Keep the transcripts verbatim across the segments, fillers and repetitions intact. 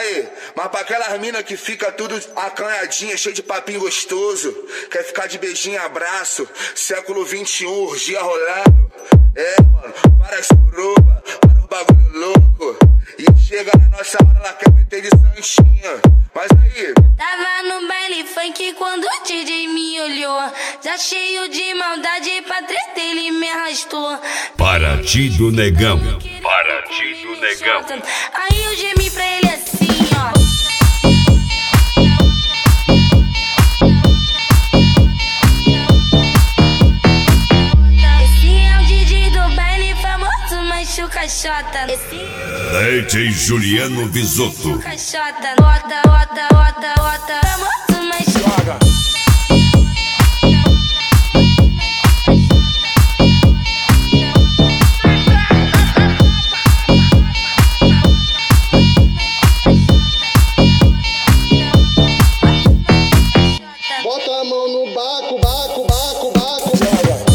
Aí, mas pra aquelas mina que fica tudo acanhadinha, cheio de papinho gostoso, quer ficar de beijinho e abraço, século vinte e um, urgia rolando. É, mano, várias suruba, vários bagulho louco. E chega na nossa hora, ela quer meter de santinha. Mas aí, tava no baile funk quando o D J me olhou, já cheio de maldade pra treta ele me arrastou. Paraty do Negão, Paraty do Negão. Aí eu gemi pra ele assim, ó. Esse é o D J do baile famoso, machuca xota. Esse D J Juliano Bisotto. Caixota, bota, bota, bota, bota, famoso, mas joga. Bota a mão no baco, baco, baco, baco, joga.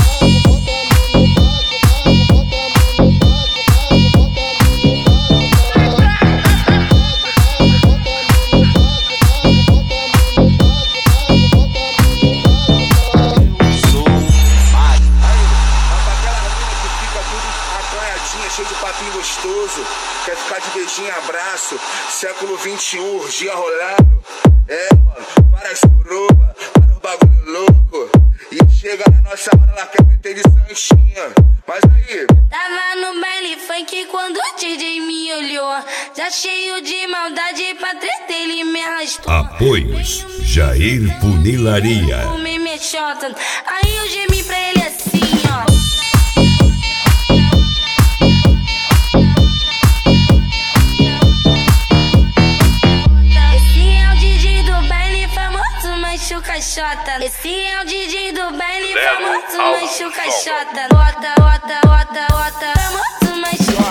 Cheio de papinho gostoso, quer ficar de beijinho e abraço, século vinte e um, urgia rolando. É, mano, várias suruba, vários bagulho louco. E chega na nossa hora, ela quer meter de santinha. Mas aí, tava no baile funk quando o D J me olhou, já cheio de maldade pra treta ele me arrastou. Apoios Jair Funilaria. Aí eu gemi pra ele assim, ó. Caixota. Esse é o D J do baile famoso, machuca xota. Bota, bota, bota, bota, famoso, machuca.